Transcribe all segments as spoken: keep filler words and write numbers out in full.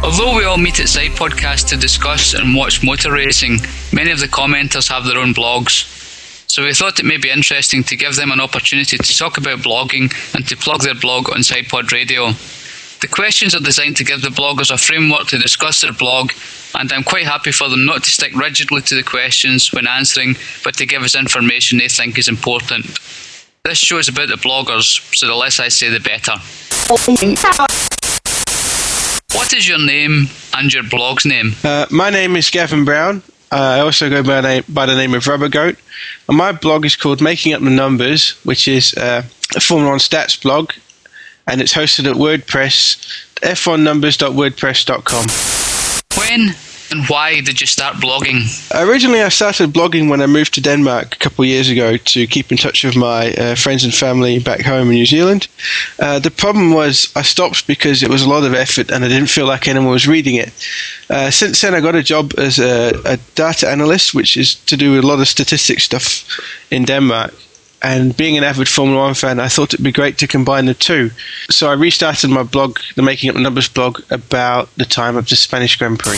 Although we all meet at Side Podcast to discuss and watch motor racing, many of the commenters have their own blogs. So we thought it may be interesting to give them an opportunity to talk about blogging and to plug their blog on SidePod Radio. The questions are designed to give the bloggers a framework to discuss their blog, and I'm quite happy for them not to stick rigidly to the questions when answering, but to give us information they think is important. This show is about the bloggers, so the less I say the better. What is your name and your blog's name? Uh, my name is Gavin Brown. Uh, I also go by, name, by the name of Rubber Goat. And my blog is called Making Up the Numbers, which is uh, a Formula One stats blog. And it's hosted at WordPress, f one numbers dot wordpress dot com. When and why did you start blogging? Originally, I started blogging when I moved to Denmark a couple of years ago to keep in touch with my uh, friends and family back home in New Zealand. Uh, the problem was I stopped because it was a lot of effort and I didn't feel like anyone was reading it. Uh, since then, I got a job as a, a data analyst, which is to do with a lot of statistics stuff in Denmark. And being an avid Formula One fan, I thought it'd be great to combine the two. So I restarted my blog, the Making Up the Numbers blog, about the time of the Spanish Grand Prix.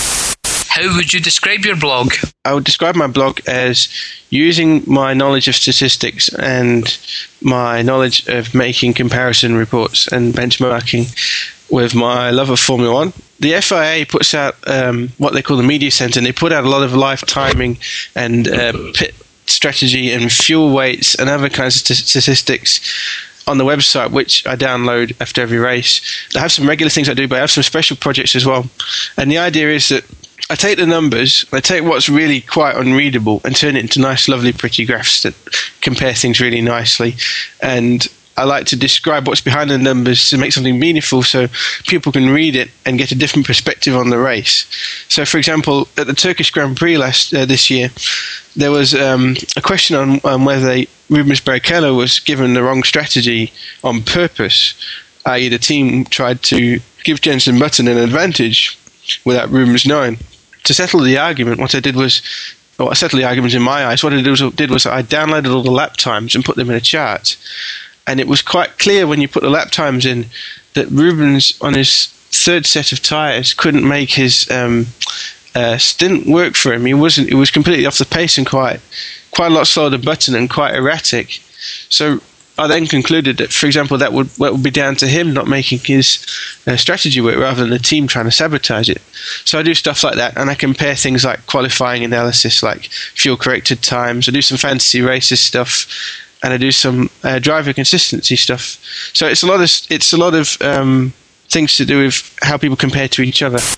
How would you describe your blog? I would describe my blog as using my knowledge of statistics and my knowledge of making comparison reports and benchmarking with my love of Formula One. The F I A puts out um, what they call the Media Center, and they put out a lot of live timing and uh, pit strategy and fuel weights and other kinds of st- statistics on the website, which I download after every race. I have some regular things I do, but I have some special projects as well. And the idea is that I take the numbers, I take what's really quite unreadable and turn it into nice, lovely, pretty graphs that compare things really nicely. And I like to describe what's behind the numbers to make something meaningful so people can read it and get a different perspective on the race. So, for example, at the Turkish Grand Prix last uh, this year, there was um, a question on, on whether they, Rubens Barrichello was given the wrong strategy on purpose, that is the team tried to give Jenson Button an advantage without Rubens knowing. To settle the argument, what I did was, or I settled the argument in my eyes, what I did was, did was I downloaded all the lap times and put them in a chart. And it was quite clear when you put the lap times in that Rubens, on his third set of tyres, couldn't make his um, uh, stint work for him. He wasn't. It was completely off the pace and quite, quite a lot slower than Button and quite erratic. So I then concluded that, for example, that would that would be down to him not making his uh, strategy work rather than the team trying to sabotage it. So I do stuff like that, and I compare things like qualifying analysis, like fuel corrected times. I do some fantasy races stuff. And I do some uh, driver consistency stuff. So it's a lot of it's a lot of um, things to do with how people compare to each other.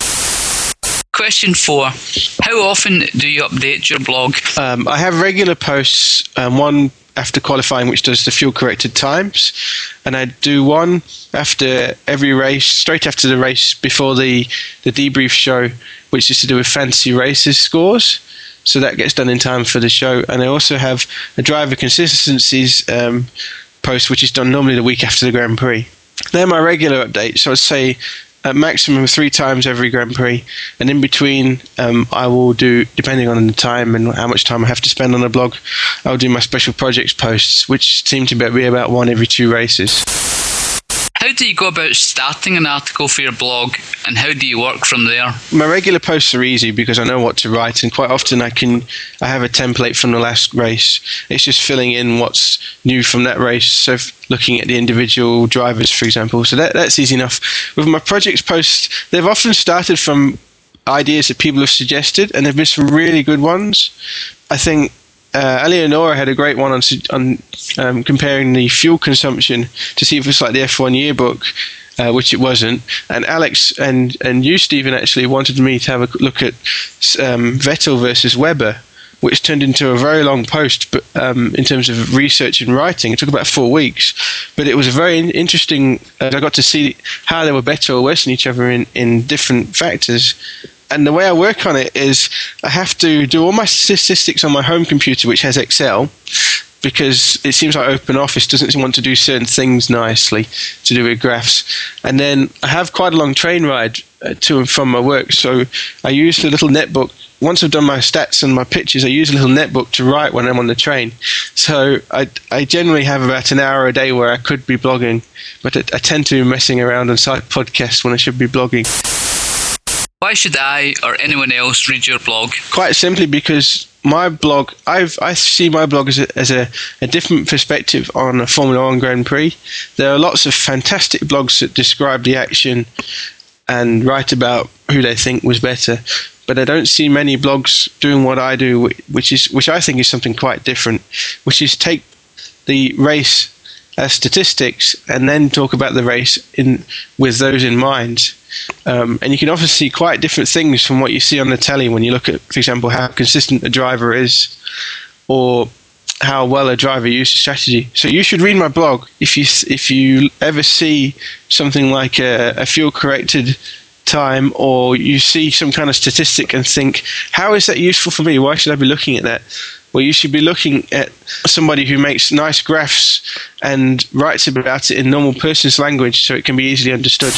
Question four: how often do you update your blog? Um, I have regular posts. Um, one after qualifying, which does the fuel corrected times, and I do one after every race, straight after the race, before the the debrief show, which is to do with fantasy races scores. So that gets done in time for the show. And I also have a driver consistencies um, post, which is done normally the week after the Grand Prix. They're my regular updates. So I'd say a maximum of three times every Grand Prix. And in between, um, I will do, depending on the time and how much time I have to spend on the blog, I'll do my special projects posts, which seem to be about one every two races. How do you go about starting an article for your blog, and how do you work from there? My regular posts are easy because I know what to write, and quite often I can I have a template from the last race. It's just filling in what's new from that race, so looking at the individual drivers, for example. So that that's easy enough. With my projects posts, they've often started from ideas that people have suggested, and there have been some really good ones. I think Uh, Eleonora had a great one on on um, comparing the fuel consumption to see if it's like the F one yearbook, uh, which it wasn't. And Alex and, and you, Stephen, actually wanted me to have a look at um, Vettel versus Webber, which turned into a very long post. But um, in terms of research and writing, it took about four weeks. But it was a very interesting. Uh, I got to see how they were better or worse than each other in, in different factors. And the way I work on it is I have to do all my statistics on my home computer, which has Excel, because it seems like OpenOffice doesn't want to do certain things nicely to do with graphs. And then I have quite a long train ride uh, to and from my work, so I use the little netbook. Once I've done my stats and my pictures, I use a little netbook to write when I'm on the train. So I, I generally have about an hour a day where I could be blogging, but I, I tend to be messing around on side podcasts when I should be blogging. Why should I or anyone else read your blog? Quite simply because my blog, I've, I see my blog as, a, as a, a different perspective on a Formula One Grand Prix. There are lots of fantastic blogs that describe the action and write about who they think was better, but I don't see many blogs doing what I do, which is which I think is something quite different, which is take the race as statistics and then talk about the race in with those in mind. Um, and you can often see quite different things from what you see on the telly when you look at, for example, how consistent a driver is or how well a driver uses strategy. So you should read my blog if you if you ever see something like a, a fuel corrected time, or you see some kind of statistic and think, how is that useful for me? Why should I be looking at that? Well, you should be looking at somebody who makes nice graphs and writes about it in normal person's language so it can be easily understood.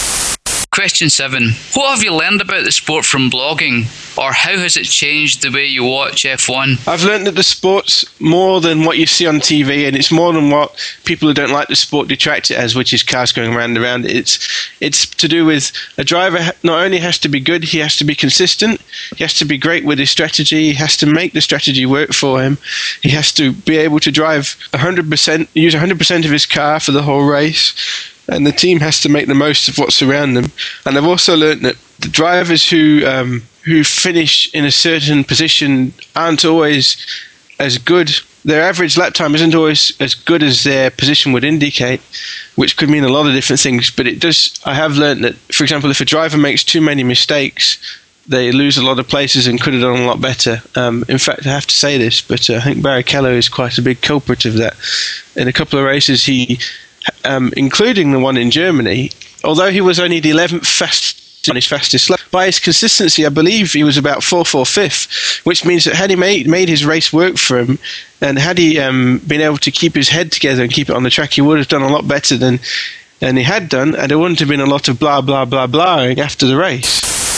Question seven. What have you learned about the sport from blogging, or how has it changed the way you watch F one? I've learned that the sport's more than what you see on T V, and it's more than what people who don't like the sport detract it as, which is cars going round and round. It's, it's to do with a driver not only has to be good, he has to be consistent, he has to be great with his strategy, he has to make the strategy work for him, he has to be able to drive one hundred percent, use one hundred percent of his car for the whole race, and the team has to make the most of what's around them. And I've also learned that the drivers who um, who finish in a certain position aren't always as good. Their average lap time isn't always as good as their position would indicate, which could mean a lot of different things. But it does. I have learned that, for example, if a driver makes too many mistakes, they lose a lot of places and could have done a lot better. Um, in fact, I have to say this, but uh, I think Barrichello is quite a big culprit of that. In a couple of races, he Um, including the one in Germany, although he was only the eleventh fastest on his fastest lap, by his consistency, I believe he was about fourth or fifth, which means that had he made, made his race work for him, and had he um, been able to keep his head together and keep it on the track, he would have done a lot better than, than he had done, and there wouldn't have been a lot of blah, blah, blah, blahing after the race.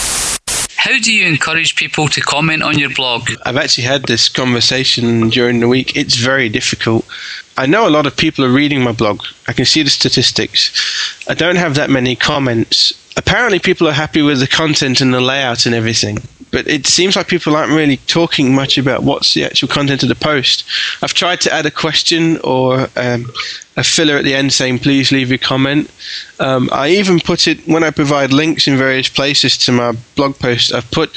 How do you encourage people to comment on your blog? I've actually had this conversation during the week. It's very difficult. I know a lot of people are reading my blog. I can see the statistics. I don't have that many comments. Apparently people are happy with the content and the layout and everything, but it seems like people aren't really talking much about what's the actual content of the post. I've tried to add a question or um, a filler at the end saying, please leave your comment. Um, I even put it, when I provide links in various places to my blog posts, I've put,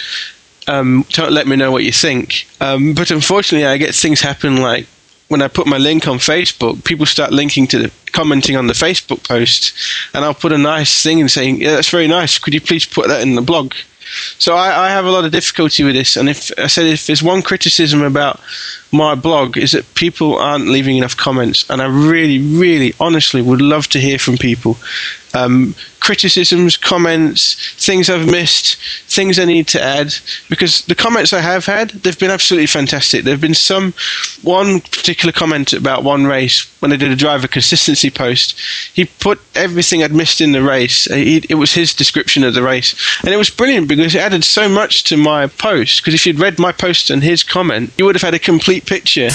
um, don't let me know what you think. Um, but unfortunately, I get things happen like, when I put my link on Facebook, people start linking to the, commenting on the Facebook post, and I'll put a nice thing and saying, yeah, that's very nice, could you please put that in the blog? So I, I have a lot of difficulty with this, and if I said if there's one criticism about my blog is that people aren't leaving enough comments, and I really, really, honestly would love to hear from people. Um, criticisms, comments, things I've missed, things I need to add, because the comments I have had, they've been absolutely fantastic. There have been some, one particular comment about one race, when I did a driver consistency post, he put everything I'd missed in the race. He, it was his description of the race, and it was brilliant because it added so much to my post, because if you'd read my post and his comment, you would have had a complete picture.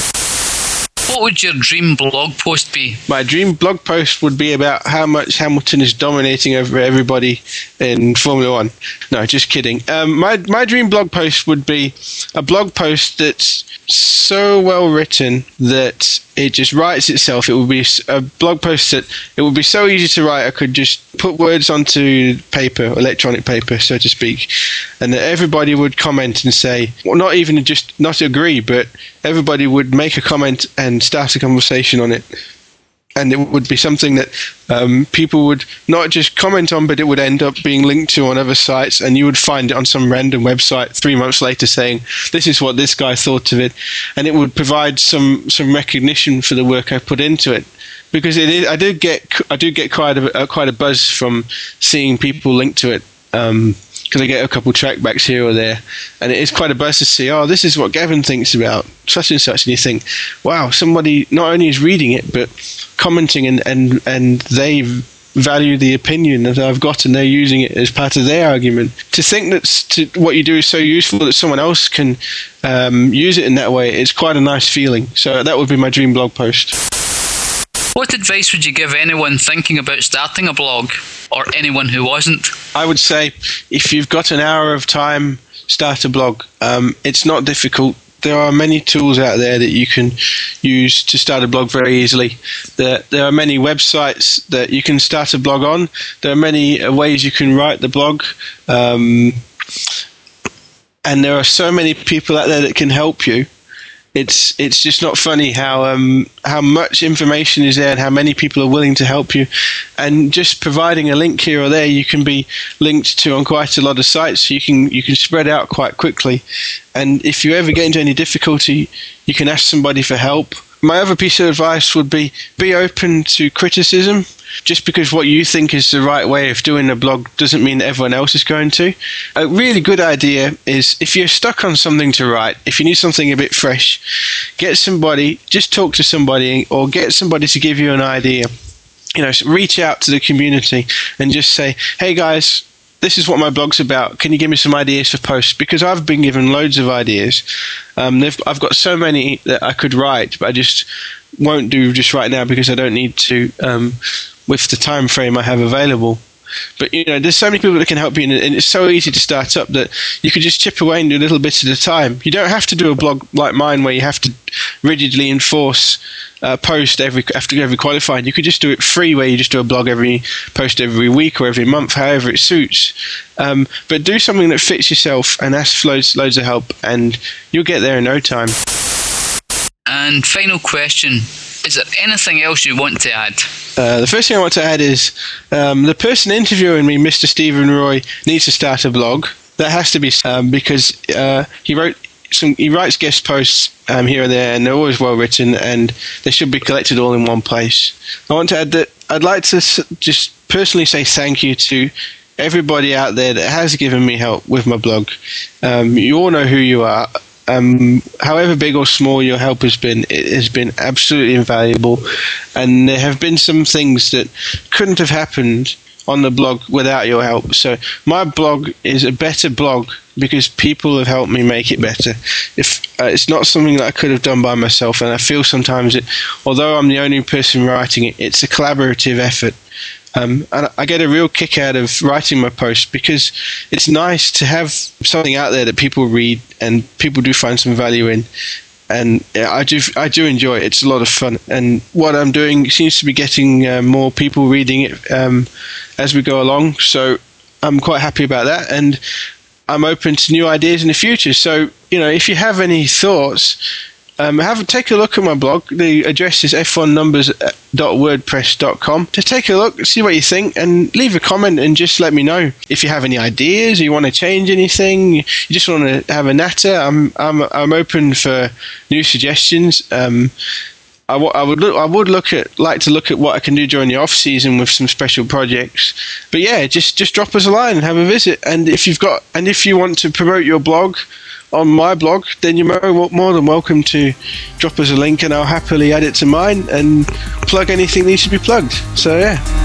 What would your dream blog post be? My dream blog post would be about how much Hamilton is dominating over everybody in Formula One. No, just kidding. Um, my my dream blog post would be a blog post that's so well written that it just writes itself. It would be a blog post that it would be so easy to write. I could just put words onto paper, electronic paper, so to speak, and that everybody would comment and say, well, not even just not agree, but everybody would make a comment and start a conversation on it. And it would be something that um, people would not just comment on, but it would end up being linked to on other sites, and you would find it on some random website three months later saying, this is what this guy thought of it. And it would provide some, some recognition for the work I put into it. Because it is, I do get I do get quite a, quite a buzz from seeing people link to it. Um, because I get a couple trackbacks here or there, and it is quite a buzz to see, oh, this is what Gavin thinks about such and such, and you think, wow, somebody not only is reading it, but commenting, and, and, and they value the opinion that I've got, and they're using it as part of their argument. To think that to, what you do is so useful that someone else can um, use it in that way, it's quite a nice feeling. So that would be my dream blog post. What advice would you give anyone thinking about starting a blog, or anyone who wasn't? I would say, if you've got an hour of time, start a blog. Um, it's not difficult. There are many tools out there that you can use to start a blog very easily. There, there are many websites that you can start a blog on. There are many ways you can write the blog. Um, and there are so many people out there that can help you. It's it's just not funny how um, how much information is there and how many people are willing to help you. And just providing a link here or there, you can be linked to on quite a lot of sites. So you can you can spread out quite quickly. And if you ever get into any difficulty, you can ask somebody for help. My other piece of advice would be be open to criticism. Just because what you think is the right way of doing a blog doesn't mean that everyone else is going to. A really good idea is, if you're stuck on something to write, if you need something a bit fresh, get somebody, just talk to somebody, or get somebody to give you an idea. You know, reach out to the community and just say, hey guys, this is what my blog's about. Can you give me some ideas for posts? Because I've been given loads of ideas. Um, I've got so many that I could write, but I just won't do just right now because I don't need to um, with the time frame I have available. But, you know, there's so many people that can help you, and it's so easy to start up that you could just chip away and do a little bit at a time. You don't have to do a blog like mine where you have to rigidly enforce uh, post every after every qualifying. You could just do it free, where you just do a blog every post every week or every month, however it suits. Um, but do something that fits yourself and ask loads, loads of help, and you'll get there in no time. And final question, is there anything else you want to add? Uh, the first thing I want to add is um, the person interviewing me, Mister Stephen Roy, needs to start a blog. That has to be um, because uh, he wrote some. He writes guest posts um, here and there, and they're always well written, and they should be collected all in one place. I want to add that I'd like to s- just personally say thank you to everybody out there that has given me help with my blog. Um, you all know who you are. Um, however big or small your help has been, it has been absolutely invaluable, and there have been some things that couldn't have happened on the blog without your help. So my blog is a better blog because people have helped me make it better. If uh, it's not something that I could have done by myself, and I feel sometimes that although I'm the only person writing it, it's a collaborative effort. Um, and I get a real kick out of writing my posts because it's nice to have something out there that people read and people do find some value in. And yeah, I do I do enjoy it. It's a lot of fun. And what I'm doing seems to be getting uh, more people reading it um, as we go along. So I'm quite happy about that. And I'm open to new ideas in the future. So, you know, if you have any thoughts, Um, have take a look at my blog. The address is f one numbers dot wordpress dot com. Just take a look, see what you think, and leave a comment and just let me know if you have any ideas, or you want to change anything, you just want to have a natter. I'm I'm I'm open for new suggestions. Um, I, w- I would look I would look at like to look at what I can do during the off season with some special projects. But yeah, just just drop us a line and have a visit. And if you've got and if you want to promote your blog on my blog, then you're more than welcome to drop us a link, and I'll happily add it to mine and plug anything that needs to be plugged. So yeah.